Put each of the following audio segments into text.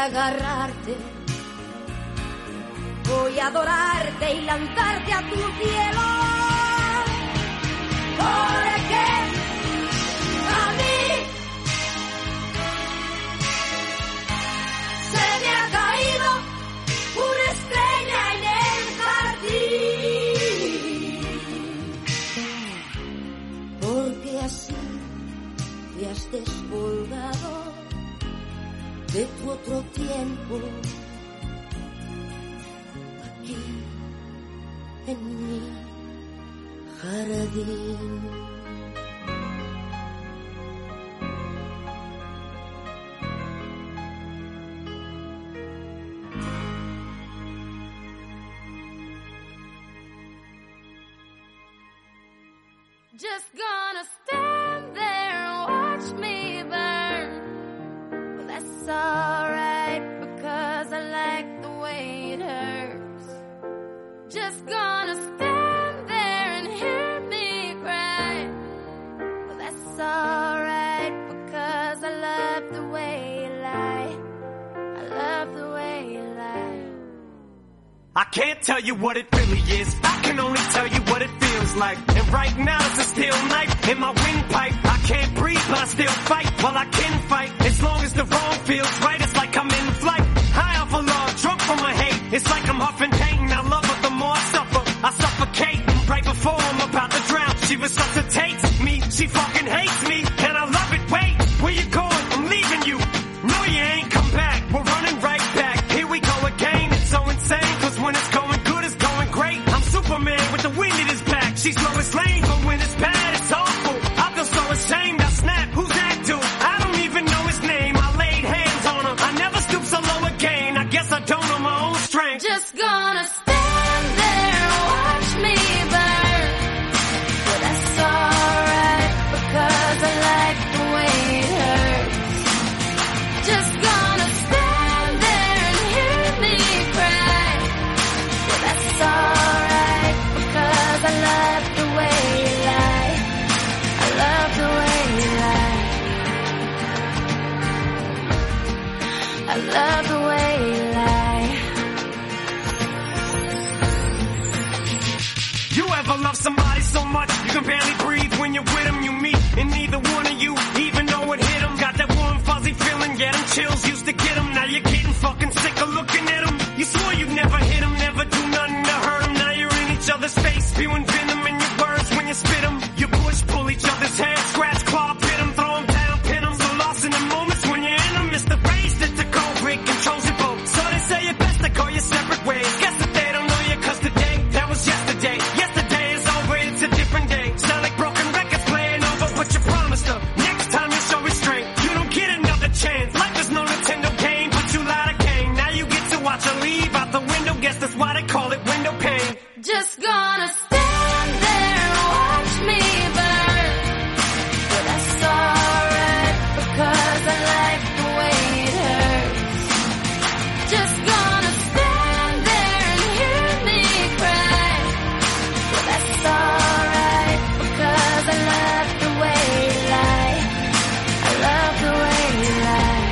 agarrarte, voy a adorarte y lanzarte a tu cielo, porque a mí se me ha caído una estrella en el jardín, porque así te has descolgado de tu otro tiempo, aquí en mi jardín. Just gonna stand there and watch me burn. Well, that's alright because I like the way it hurts. Just gonna stand there and hear me cry. Well, that's alright because I love the way you lie. I love the way you lie. I can't tell you what it really is. I can only tell you what it feels like. And right now it's a steel knife in my windpipe. I can't breathe, but I still fight. Well, I can fight as long as the wrong feels right. It's like I'm in flight, high off of love, drunk from my hate. It's like I'm huffing pain. I love her the more I suffer. I suffocate right before I'm about to drown. She resuscitates me. She fucking hates me, and I love it. Wait, where you going? I'm leaving you. No, you ain't come back. We're running right back. Here we go again. It's so insane, 'cause when it's going good, it's going great. I'm Superman with the wind in his back. She's Lois Lane, but when it's bad, it's awful. I feel so ashamed. I snap. Who's that dude? I don't even know his name. I laid hands on him. I never stoop so low again. I guess I don't know my own strength. Just gonna stand there and watch me burn. But that's alright because I like the way it hurts. Just gonna stand there and hear me cry. But that's alright because I love the way you lie. I love the way you lie. I love the way you lie. You ever love somebody so much you can barely breathe when you're with them? You meet and neither one of you even know it hit them. Got that warm fuzzy feeling, yeah, them chills used to get them. Now you're getting fucking sick of looking at them. You swore you'd never hit them, never do nothing to hurt them. Now you're in each other's face, spewing venom in your words when you spit them. You push, pull each other's hair, scratch, claw, pit them, throw them down, pin them. So lost in the moments when you're in them. It's the race that the cold break controls your boat. So they say it best to go your separate ways. Guess that they don't know you 'cause today, that was yesterday. Yesterday is over, it's a different day. Sound like broken records playing over, but you promised her next time you show restraint. You don't get another chance. Life is no Nintendo game, but you lied again. Now you get to watch her leave out the window. Guess that's why they call it window pane. Just gonna stand there and watch me burn. But that's alright because I like the way it hurts. Just gonna stand there and hear me cry. But that's alright because I love the way you lie. I love the way you lie.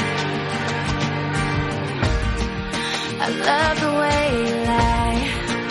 I love the way you lie.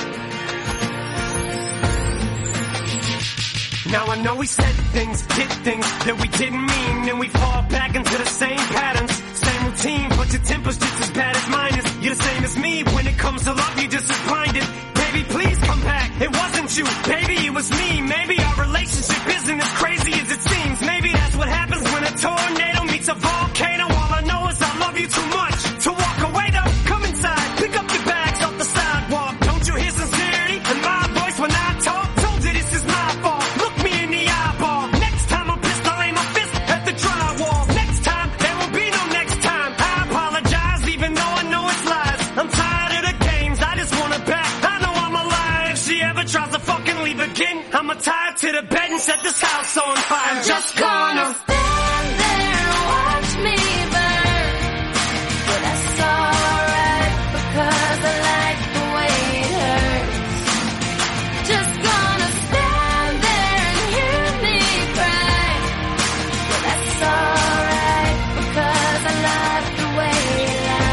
Now I know we said things, did things that we didn't mean, and we fall back into the same patterns, same routine, but your temper's just as bad as mine is. You're the same as me, when it comes to love, you're just as blinded. Baby, please come back, it wasn't you, baby, it was me. Maybe our relationship isn't as crazy as it seems. Maybe that's what happens when a tornado meets a volcano. All I know is I love you too much to walk away though. Come inside, pick up your bags off the sidewalk. Don't you hear sincerity in my voice when I talk? Told you this is my fault. Look me in the eyeball. Next time I'm pissed, I'll aim my fist at the drywall. Next time, there will be no next time. I apologize even though I know it's lies. I'm tired of the games, I just want her back. I know I'm alive. If she ever tries to fucking leave again, I'ma tie her to the bed and set this house on fire. I'm just gonna stand there and watch me burn. But that's alright because I like the way it hurts. Just gonna stand there and hear me cry. But that's alright because I love the way you lie.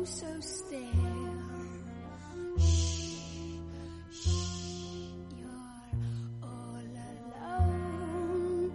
so still. Shh, you're all alone.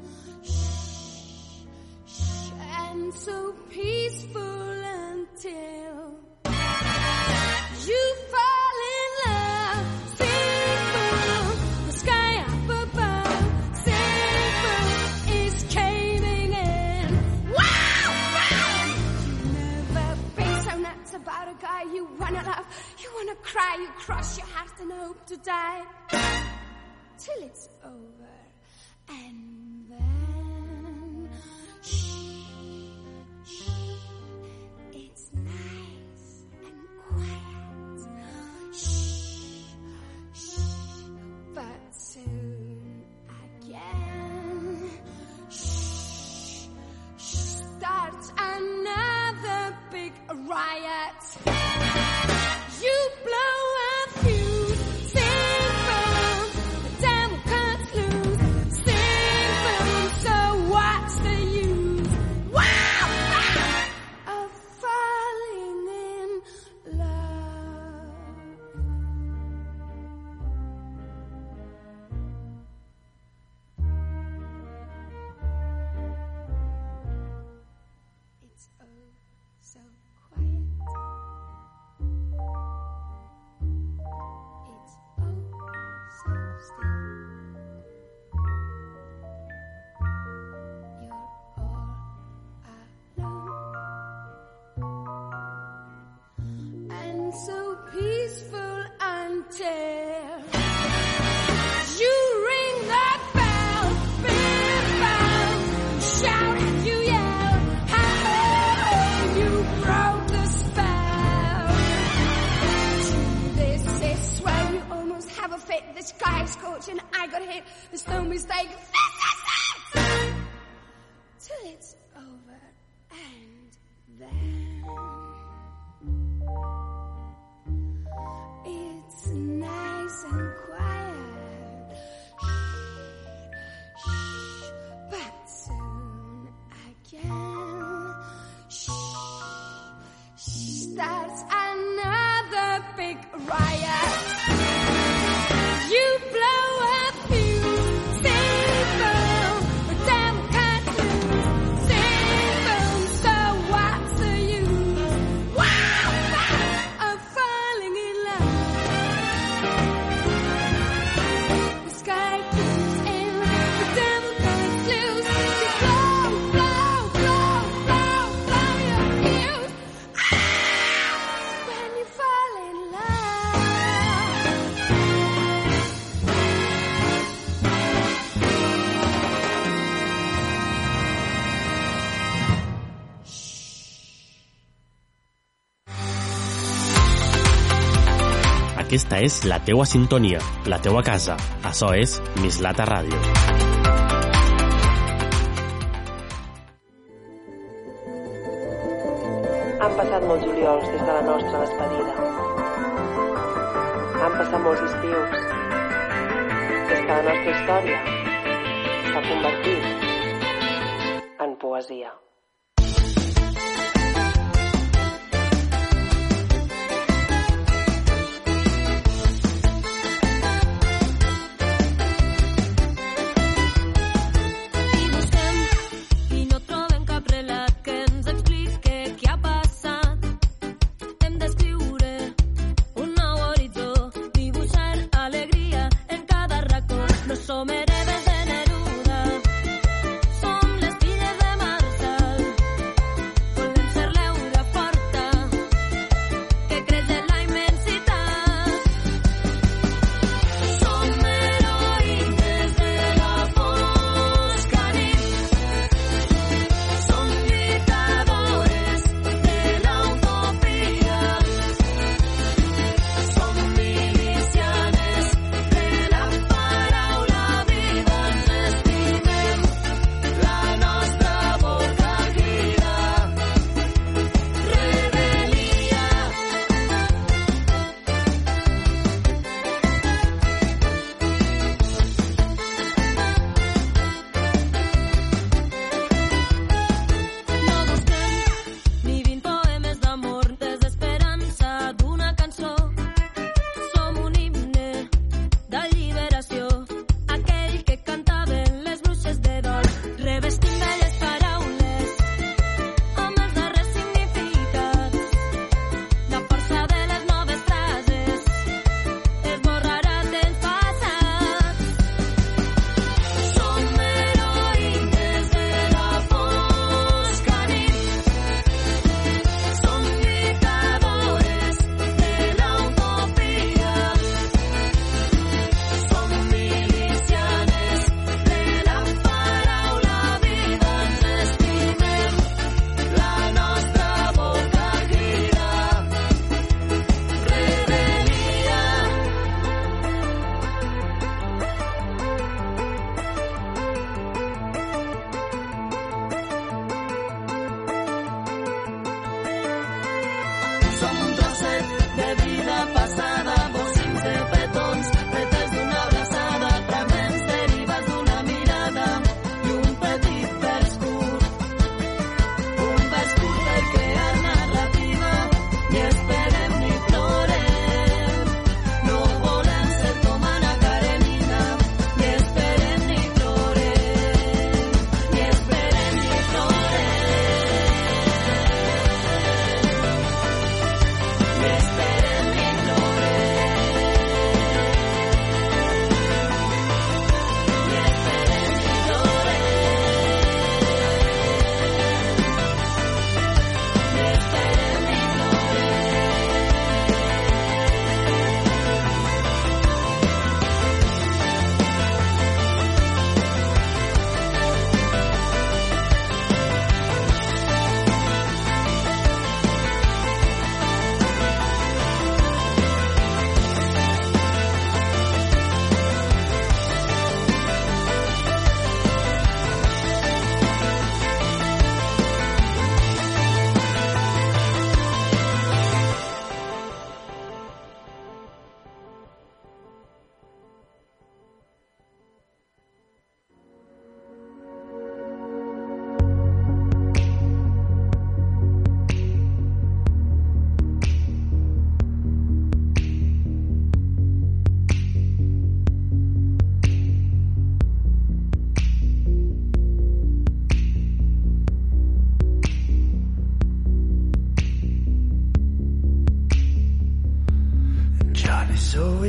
Shh, and so peaceful until you fall in love. Simple, the sky up above. Simple is caving in. Wow, wow! You've never been so nuts about a guy you wanna love. You wanna cry, you cross your heart and hope to die till it's over. And then shh, shh, it's nice and quiet. Shh, shh, but soon again, shh, starts another big riot. You blow a fuse. Simple, the devil cuts loose. Simple, so what's the use? Wow, of falling in love. It's oh so quiet. It's oh so still. You're all alone. And so peaceful until you ring the bell. Big bell. Shout and you yell. How you broke the spell. This is when you almost have a fit. The sky is scorching, I got hit. There's no mistake. This till it's over. And then it's nice and quiet. Shh, shh, but soon again, shh, starts another big riot. You blow a fuse. Simple, the devil cuts loose. Simple, so what's the use? Wow, of falling in love. The sky keeps in, the devil cuts loose. You blow, blow, blow, blow, blow your fuse. When you fall in love. Aquesta és la teua sintonia, la teua casa. Açò és Mislata Ràdio. Han passat molts juliols des de la nostra despedida. Han passat molts estius des que la nostra història s'ha convertit en poesia. I busquem i no trobem cap relat que ens explique què ha passat. Hem d'escriure un nou horitzó, dibuixar alegria en cada racó. No som hereves de Neruda, som les filles de Marçal.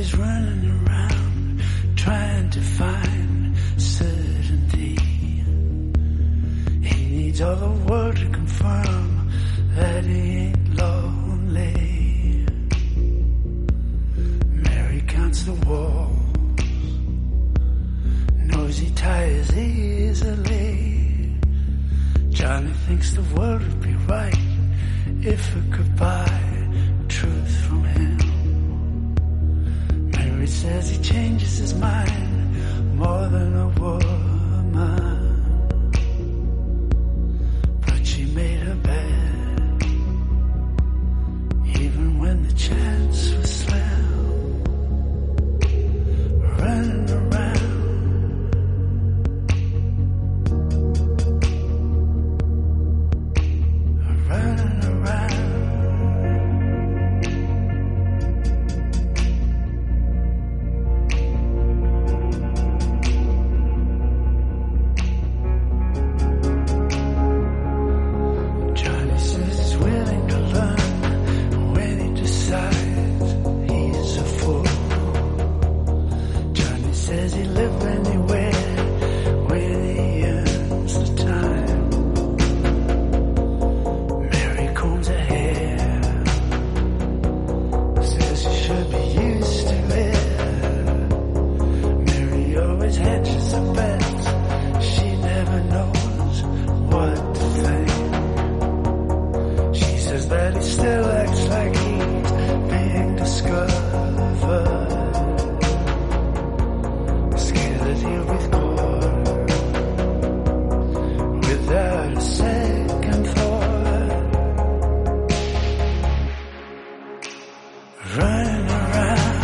always running around trying to find certainty. He needs all the world to confirm that he ain't lonely. Mary counts the walls, knows he tires easily. Johnny thinks the world would be right if it could buy truth from him. Mary says he changes his mind more than a woman, but she made her bed even when the chance was slim. Running around, running around. Johnny says he's willing to learn when he decides he's a fool. Johnny says he'll live anywhere when he earns the time. Mary combs her hair, says she should be used to it. Mary always hedges her bets, she never knows what to think. She says that he still acts like he's being discovered, scared that he'll be caught without a second thought. Running around,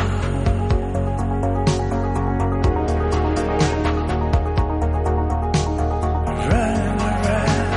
running around.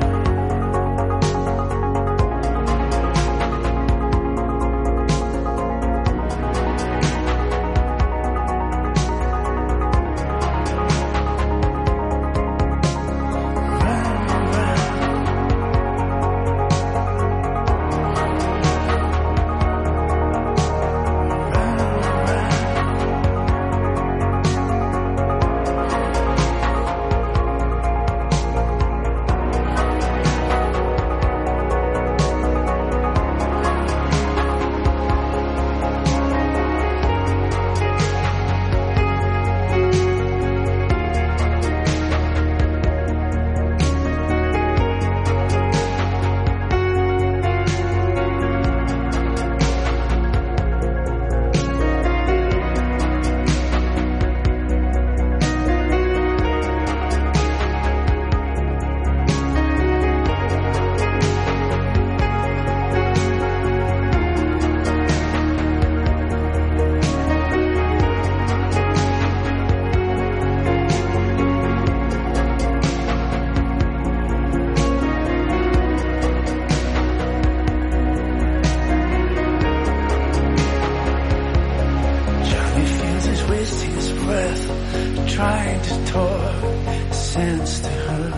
Johnny feels he's wasting his breath, trying to talk sense to her.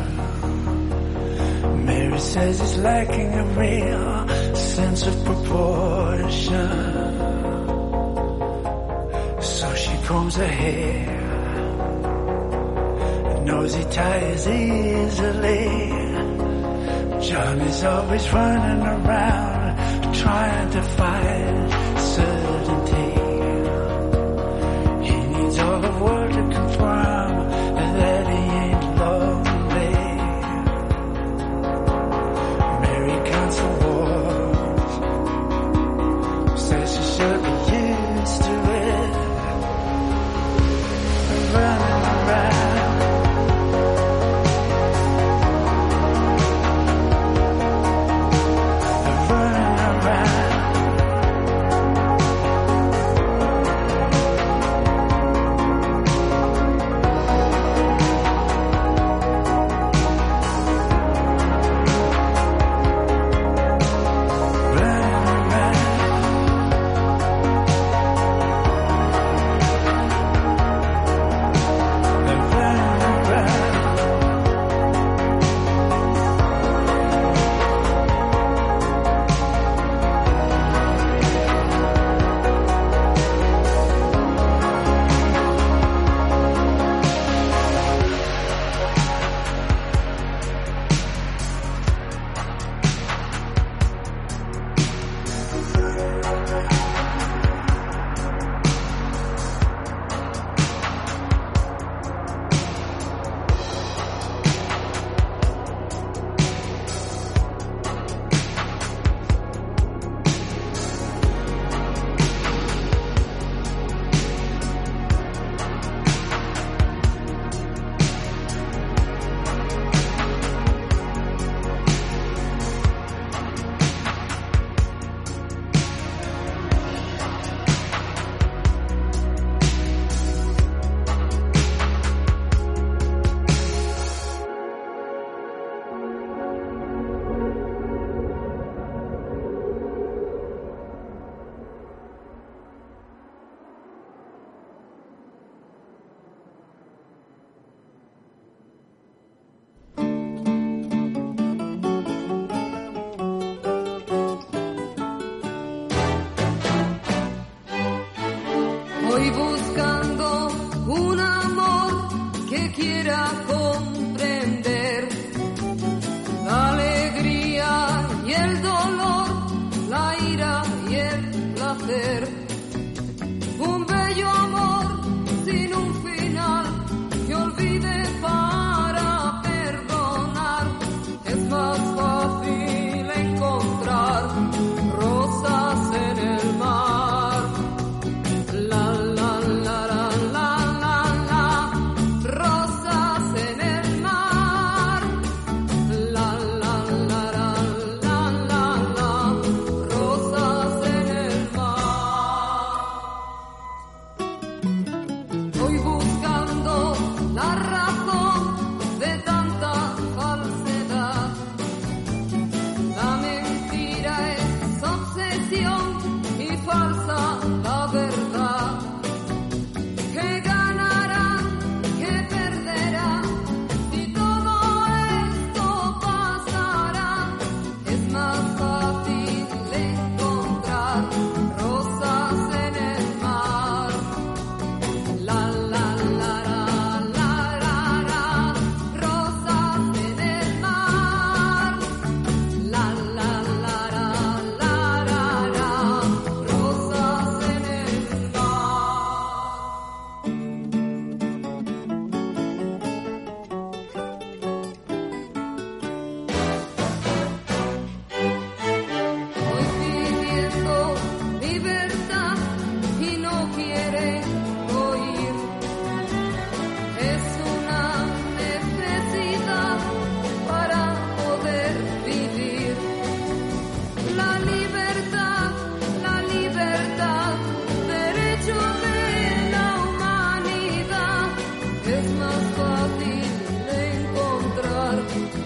Mary says he's lacking a real sense of proportion, so she combs her hair, knows he tires easily. Johnny's always running around trying to find certainty. He needs all the world to confirm that he ain't lonely. Mary counts the walls, says she should be used to it. Running around, running around.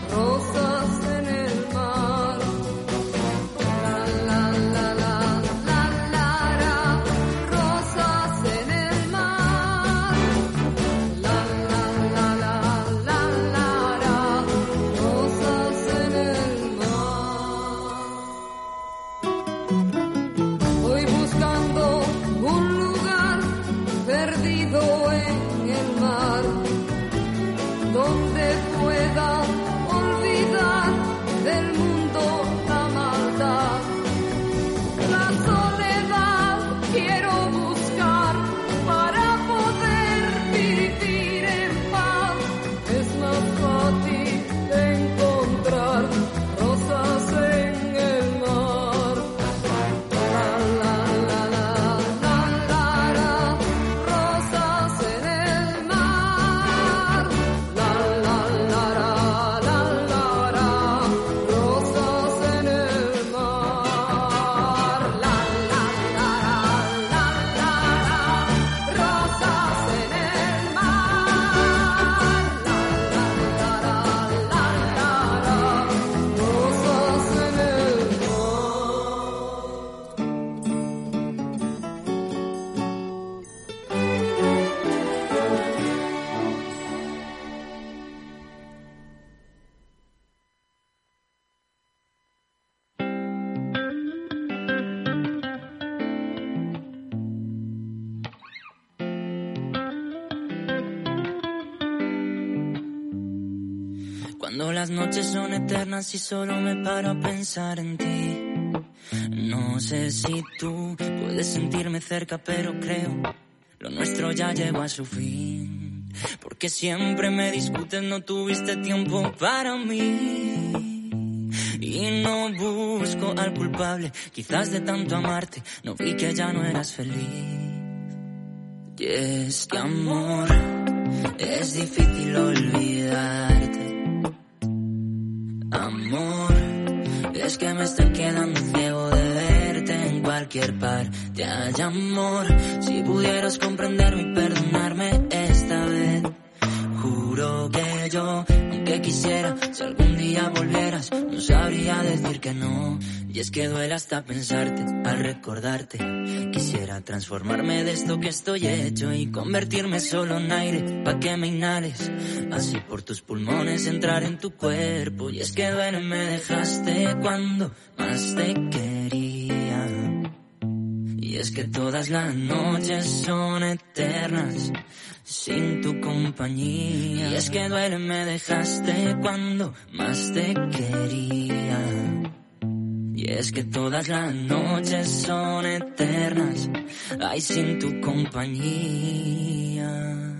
rosas en el mar. La la la la la la la, rosas en el mar. La la la la la la la, rosas en el mar. Voy buscando un lugar perdido en el mar, donde pueda olvidar del mundo la maldad. La soledad quiero buscar para poder vivir en paz. Es más fácil encontrar rosas en el mar. La la la la la la la, rosas en el mar. La la la la la la la, rosas en el mar. La la la la la la, rosas en el mar. La la la la la la, rosas en el mar. Cuando las noches son eternas y solo me paro a pensar en ti. No sé si tú puedes sentirme cerca, pero creo lo nuestro ya llegó a su fin. Porque siempre me discutes, no tuviste tiempo para mí. Y no busco al culpable, quizás de tanto amarte, no vi que ya no eras feliz. Y es que amor, es difícil olvidarte. Amor, es que me estoy quedando ciego de verte en cualquier parte. Ay, amor, si pudieras comprenderme y perdonarme esta vez. Juro que yo, aunque quisiera, si algún día volvieras, no sabría decir que no. Y es que duele hasta pensarte, al recordarte. Quisiera transformarme de esto que estoy hecho y convertirme solo en aire, pa' que me inhales. Así por tus pulmones entrar en tu cuerpo. Y es que duele, me dejaste cuando más te quería. Y es que todas las noches son eternas sin tu compañía. Y es que duele, me dejaste cuando más te quería. Y es que todas las noches son eternas, ay, sin tu compañía.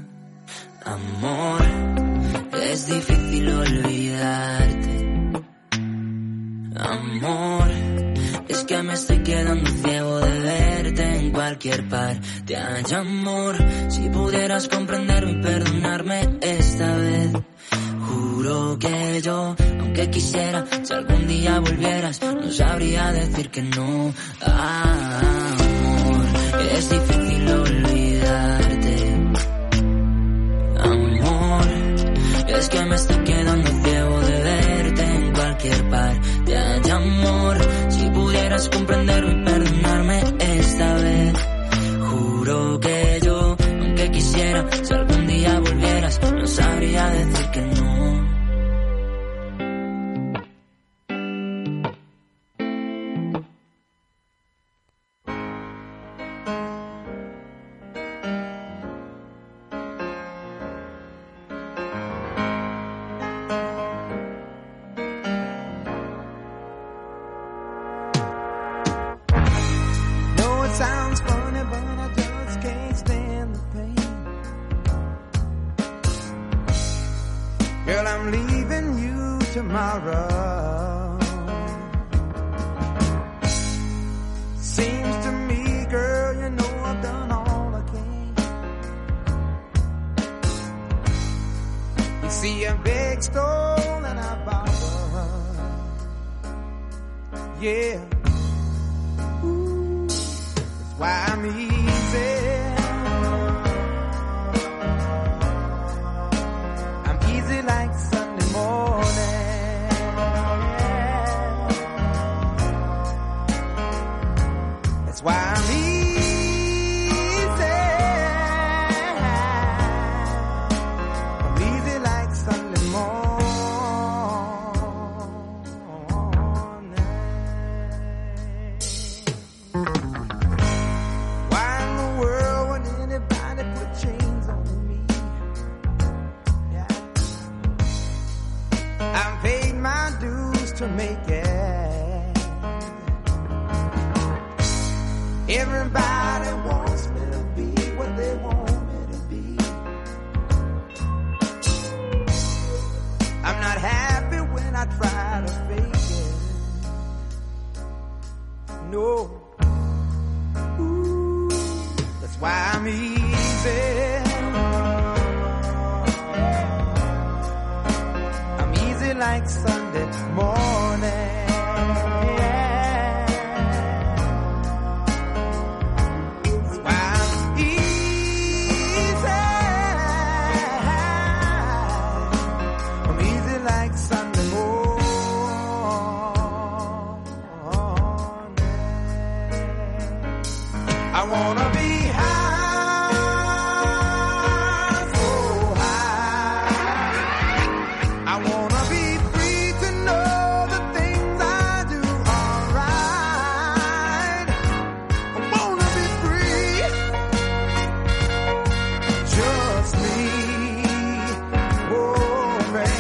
Amor, es difícil olvidarte. Amor, es que me estoy quedando ciego de verte en cualquier parte. Ay, amor, si pudieras comprenderme y perdonarme esta vez. Juro que yo, aunque quisiera, si algún día volvieras, no sabría decir que no. Amor, es difícil olvidarte. Amor, es que me estoy quedando ciego de verte en cualquier parte. Ay, amor, si pudieras comprenderme y perdonarme esta vez. Juro que yo, aunque quisiera, si algún día volvieras, no sabría decir que no. Sounds funny, but I just can't stand the pain. Girl, I'm leaving you tomorrow. Seems to me, girl, you know I've done all I can. You see a big stone and I borrow. Yeah. Why I'm easy. I'm easy like Sunday morning. I've paid my dues to make it. Everybody wants me to be what they want me to be. I'm not happy when I try to fake it. No. Ooh, that's why I'm easy. I'm easy like Sunday morning. I wanna be high, so high. I wanna be free to know the things I do are right. I wanna be free, just me, oh man.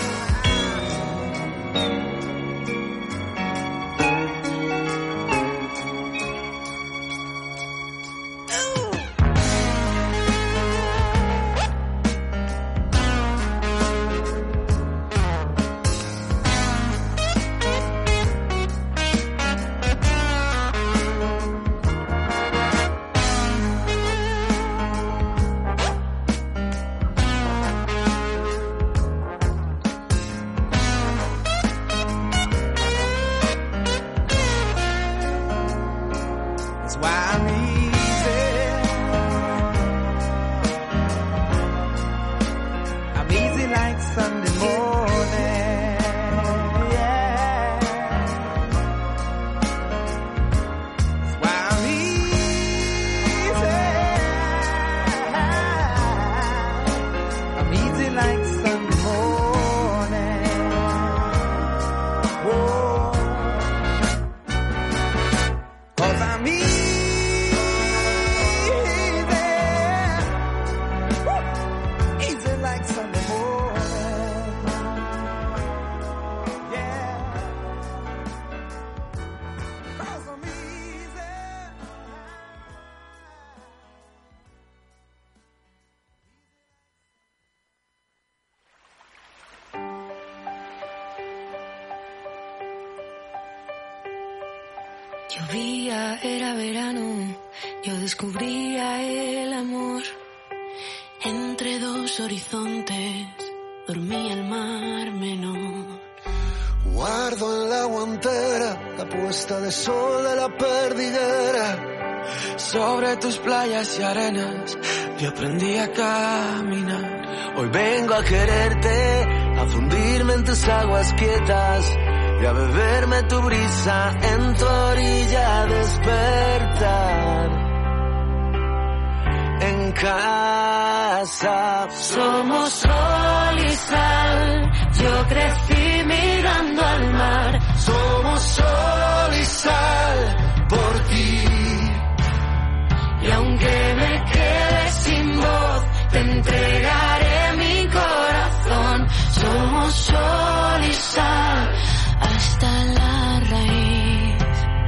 Llovía, era verano, yo descubría el amor. Entre dos horizontes dormía el mar menor. Guardo en la guantera la puesta de sol de la perdiguera. Sobre tus playas y arenas yo aprendí a caminar. Hoy vengo a quererte, a fundirme en tus aguas quietas y a beberme tu brisa en tu orilla, a despertar en casa. Somos sol y sal, yo crecí mirando al mar. Somos sol y sal por ti. Y aunque me quede sin voz, te entregaré mi corazón. Somos sol y sal hasta la raíz.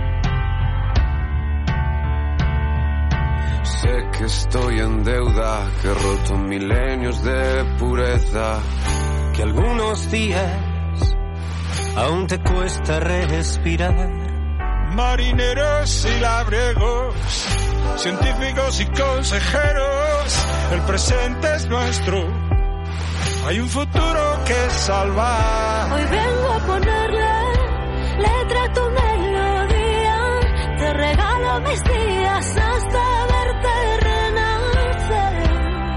Sé que estoy en deuda, que he roto milenios de pureza, que algunos días aún te cuesta respirar. Marineros y labriegos, científicos y consejeros, el presente es nuestro, hay un futuro que salvar. Hoy vengo a ponerle letra a tu melodía, te regalo mis días hasta verte renacer.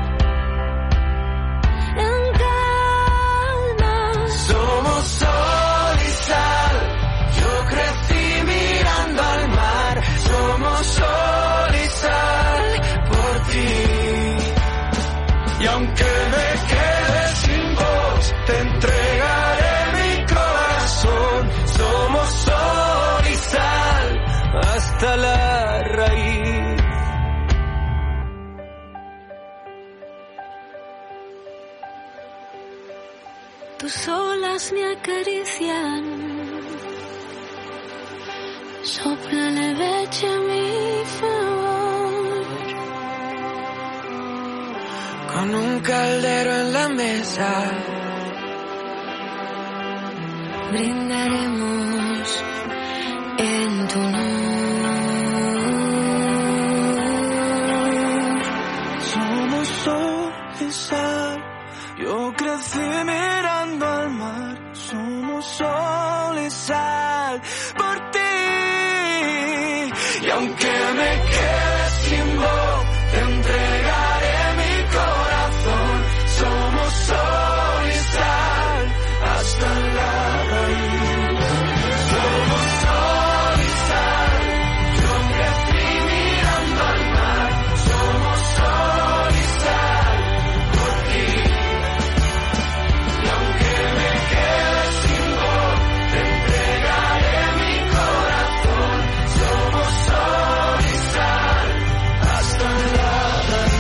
En calma. Somos sol y sal, yo crecí mirando al mar. Somos sol y sal por ti. Y aunque me quede sin voz, te entregaré mi corazón. Somos sol y sal hasta la raíz. Tus olas manos me acarician. Sopla leveche a mi favor. Con un caldero en la mesa brindaremos en tu honor. Somos sol y sal. Yo crecí mirando al mar. Somos sol y sal por ti. Y aunque me quede sin voz, te entregaré mi corazón. Somos sol y sal hasta la raíz. Somos sol y sal. Yo crecí mirando al mar. Somos sol y sal por ti. Y aunque me quede sin voz, te entregaré mi corazón. Somos sol y sal hasta la raíz.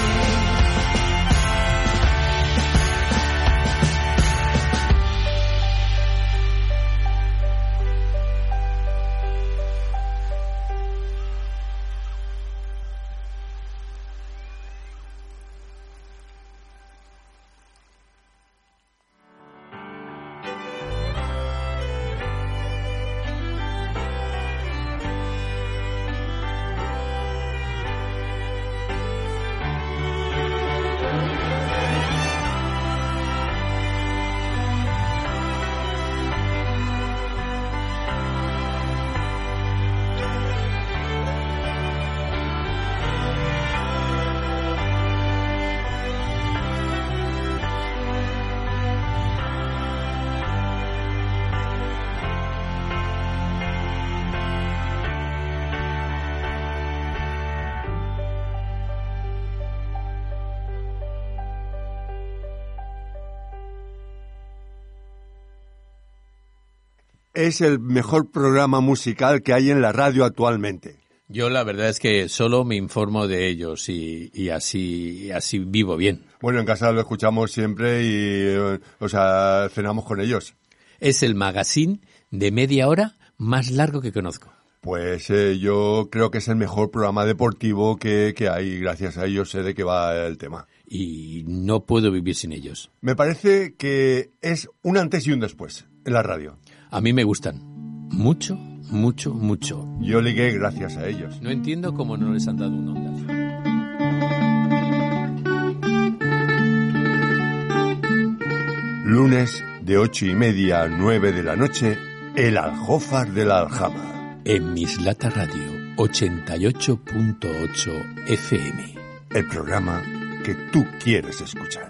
Es el mejor programa musical que hay en la radio actualmente. Yo la verdad es que solo me informo de ellos y así vivo bien. Bueno, en casa lo escuchamos siempre y, cenamos con ellos. Es el magazine de media hora más largo que conozco. Pues yo creo que es el mejor programa deportivo que hay. Gracias a ellos sé de qué va el tema. Y no puedo vivir sin ellos. Me parece que es un antes y un después en la radio. A mí me gustan mucho, mucho, mucho. Yo ligué gracias a ellos. No entiendo cómo no les han dado un Onda. Lunes de 8:30 a 9 de la noche, El Aljófar de la Aljama. En Mislata Radio 88.8 FM. El programa que tú quieres escuchar.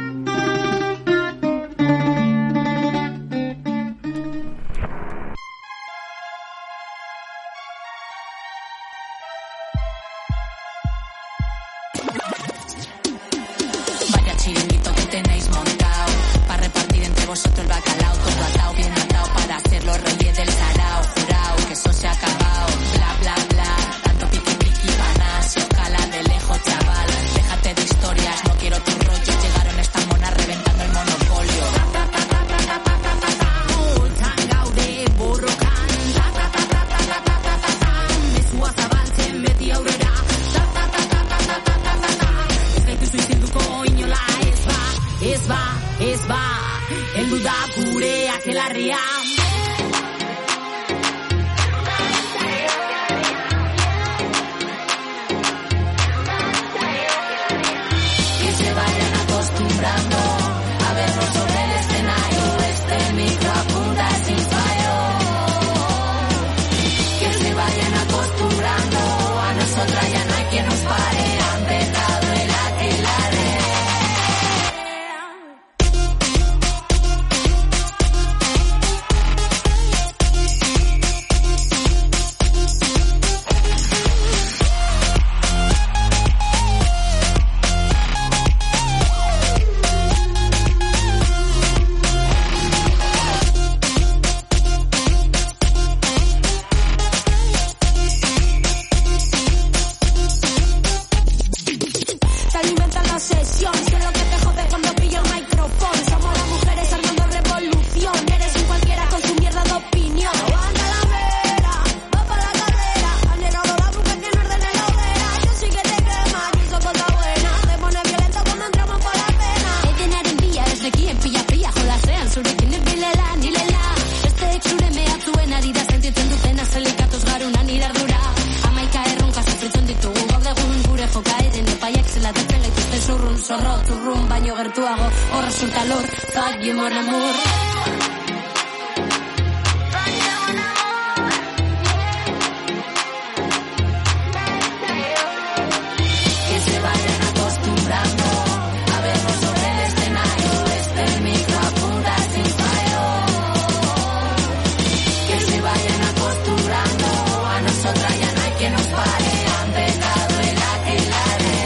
Vaya chiringuito que tenéis montado, para repartir entre vosotros el bacalao, todo atado, bien atado, para hacerlo reyes del sarao, jurao, que eso se ha acabado, bla bla bla, tanto piqui piqui paná, se os cala de lejos chaval, déjate de historias, no quiero tu rollo, llegaron mon amour. Que se vayan acostumbrando a vernos sobre el escenario, este micro apunta sin fallo. Que se vayan acostumbrando, a nosotras ya no hay quien nos pare, han dejado el aquelarre.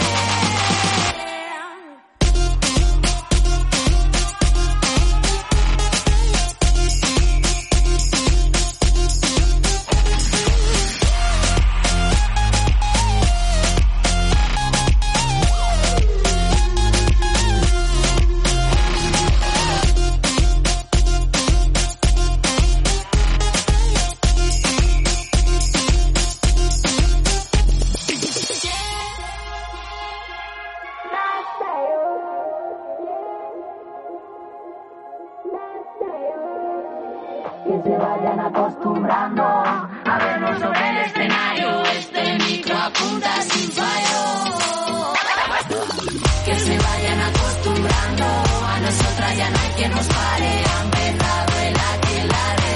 Que se vayan acostumbrando a vernos sobre el escenario, este micro apunta sin fallo. Que se vayan acostumbrando, a nosotras ya no hay quien nos pare, han dejado el aquelarre.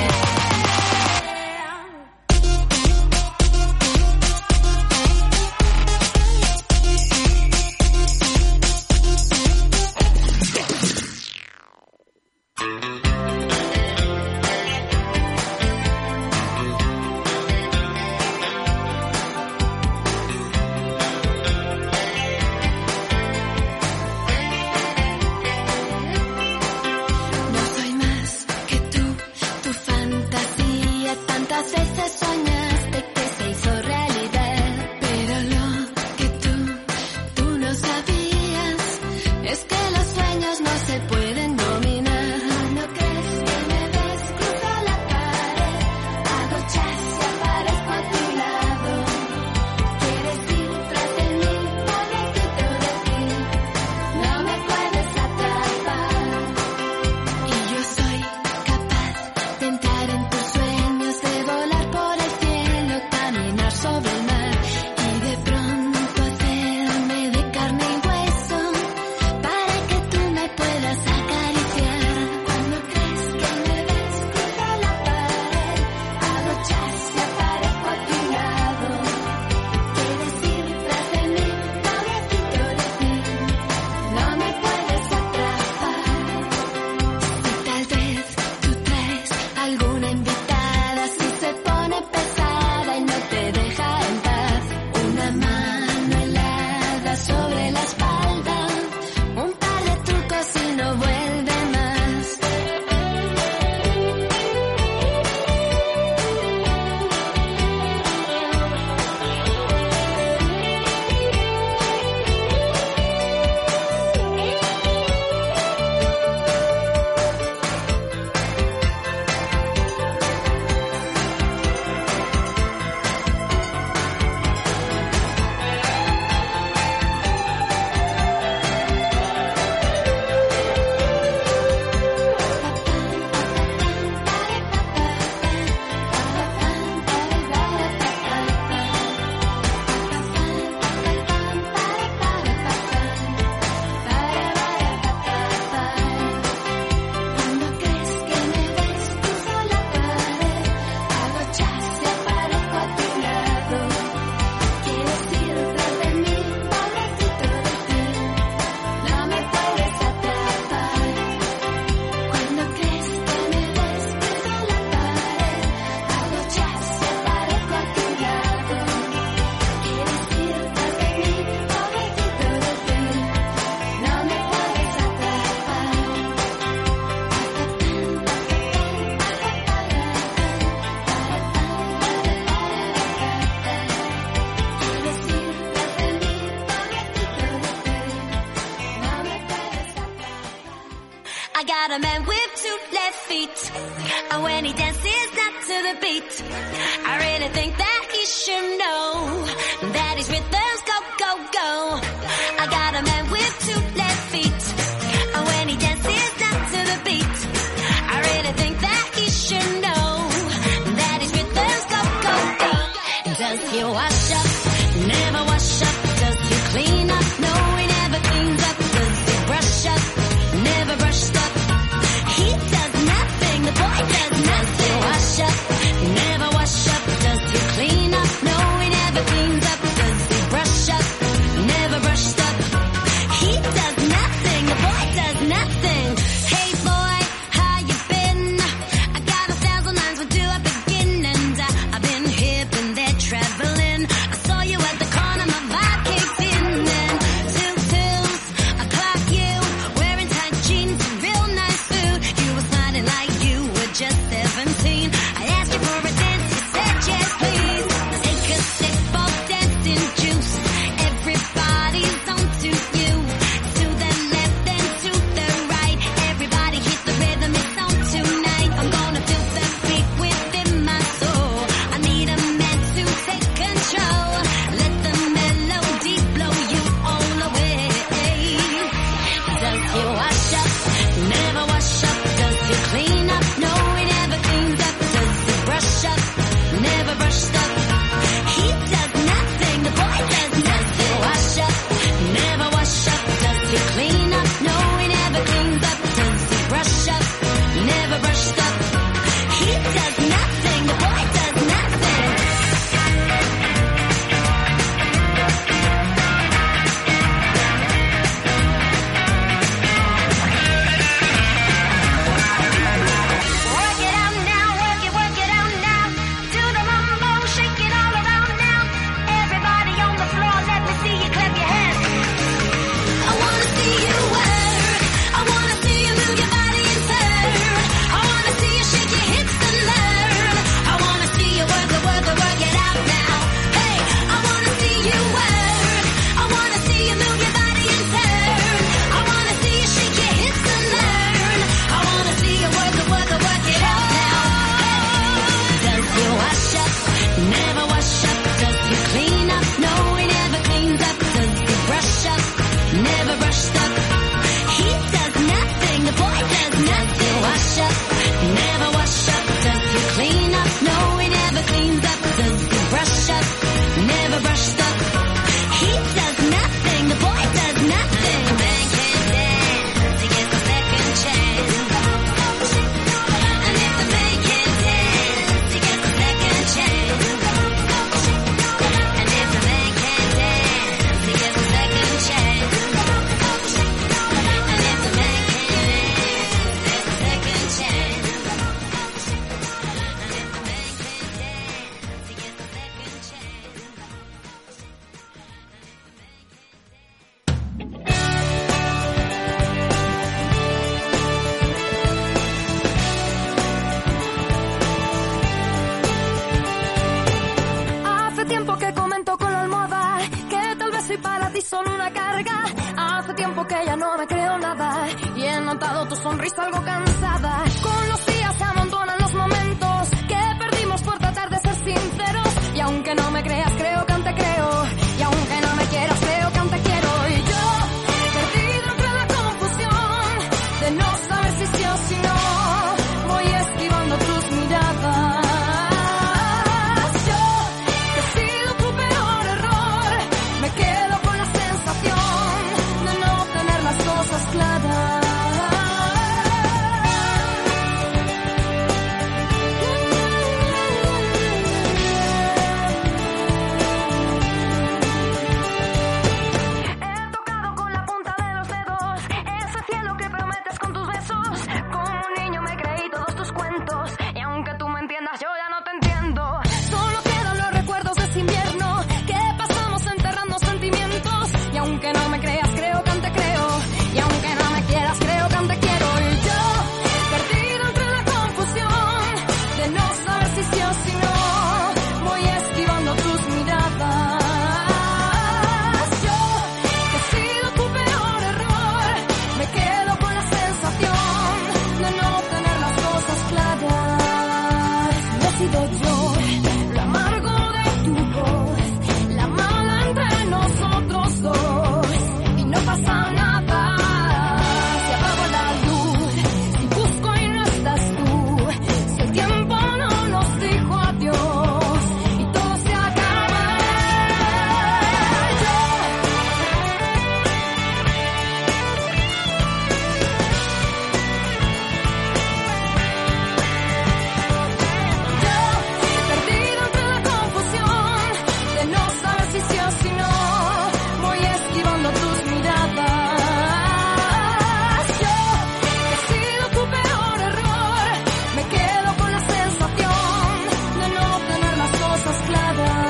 got a man with 2 left feet, and when he dances not to the beat, I really think that he should know that his rhythms go, go, go. I got a man with 2 left feet, and when he dances not to the beat, I really think that he should know that his rhythms go, go, go. Does he wash up? Never wash up. Does he clean up? No, he never cleans up. Does he brush up? Never brushed up. He que ya no me creo nada. Y he notado tu sonrisa algo cansada. Con los días se amontonan los momentos que perdimos por tratar de ser sinceros. Y aunque no me creas, creo que aún te creo. Y aunque no me quieras, creo que aún te quiero. Y yo, perdido entre la confusión de no saber si sí o si no, voy esquivando tus miradas. Yo, que he sido tu peor error, me quedo con la sensación de no tener las cosas claras. Yo ya no te entiendo. Solo quedan los recuerdos de ese invierno que pasamos enterrando sentimientos. Y aunque no me creas, creo que aún te creo. Y aunque no me quieras, creo que aún te quiero. Y yo, perdido entre la confusión de no saber si sí o si no, voy esquivando tus miradas. Yo, que he sido tu peor error, me quedo con la sensación de no tener las cosas claras. He sido yo, lo amargo de tu voz, la mala entre nosotros dos, y no pasa nada, si apago la luz, si busco y no estás tú, si el tiempo no nos dijo adiós, y todo se acaba. Perdido entre la confusión de no saber si sí o si no, voy esquivando tus miradas. Yo, que he sido tu peor error, me quedo con la sensación de no tener las cosas claras.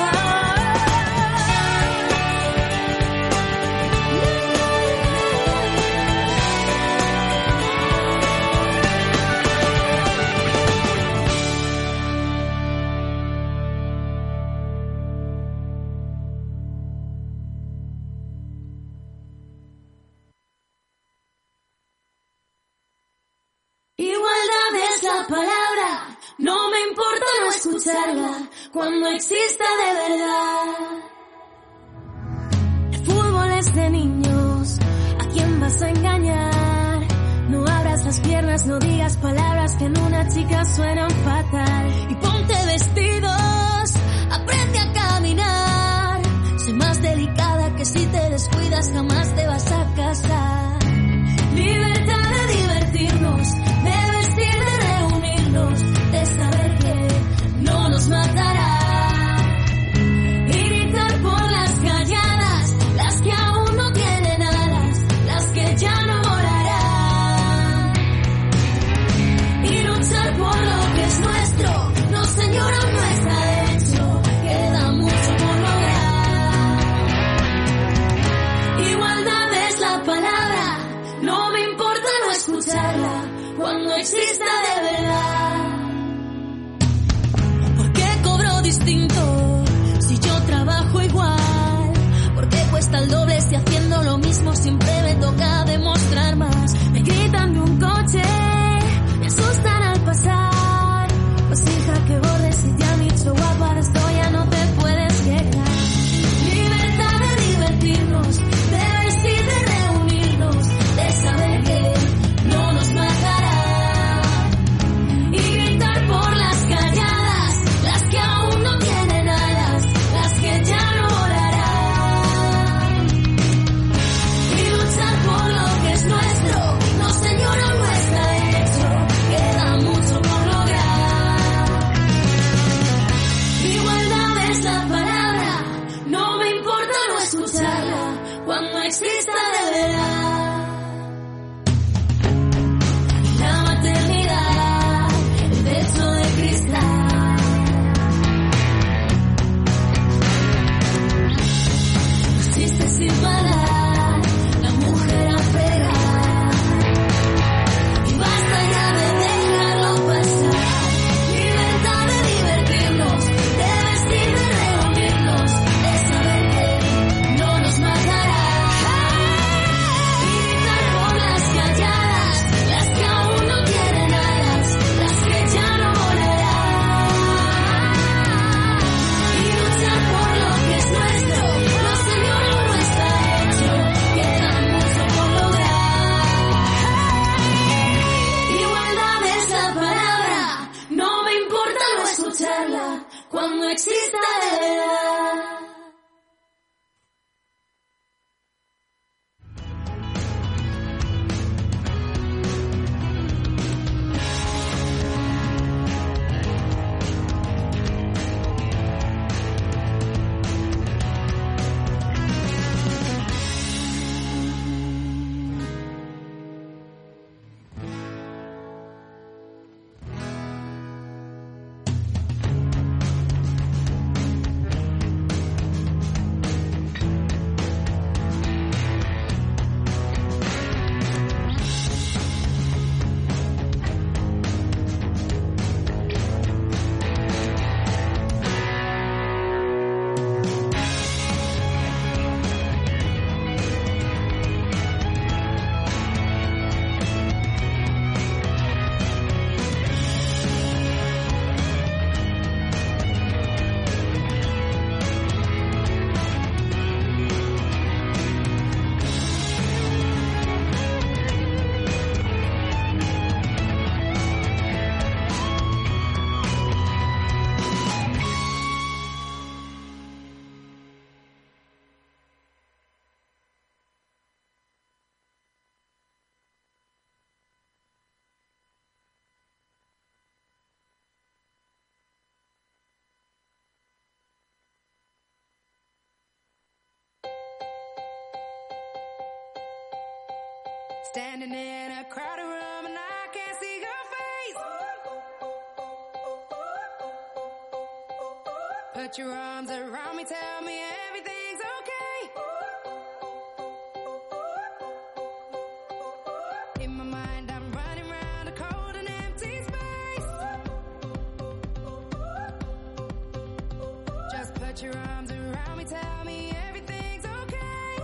Igualdad es la palabra, no me importa no escucharla cuando exista de verdad. El fútbol es de niños, ¿a quién vas a engañar? No abras las piernas, no digas palabras que en una chica suenan fatal. Y ponte vestidos, aprende a caminar. Sé más delicada que si te descuidas jamás te vas a casar. Libertad de divertirnos, de vestir, de reunirnos, de saber que no nos matará. Y gritar por las calladas, las que aún no tienen alas, las que ya no volarán. Y luchar por lo que es nuestro, Cuando exista edad. Standing in a crowded room and I can't see your face. Put your arms around me, tell me everything's okay. In my mind I'm running around a cold and empty space. Just put your arms around me, tell me everything's okay.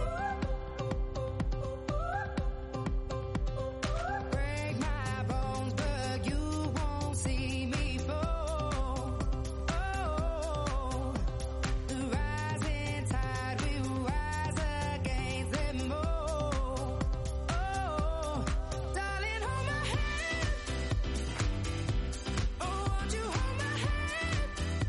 Break my bones, but you won't see me fall. Oh, the rising tide will rise against them all. Oh, darling, hold my hand. Oh, won't you hold my hand?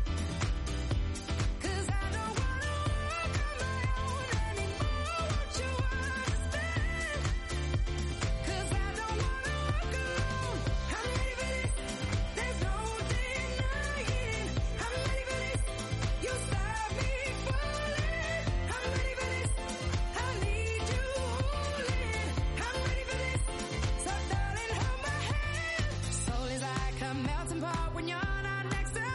'Cause I don't wanna walk on my own anymore. Won't you understand? 'Cause I don't wanna walk alone. I'm ready for this. There's no denying. I'm ready for this. You stop me falling. I'm ready for this. I need you holding. I'm ready for this. So darling, hold my hand. Soul is like a melting pot when you're not next to me.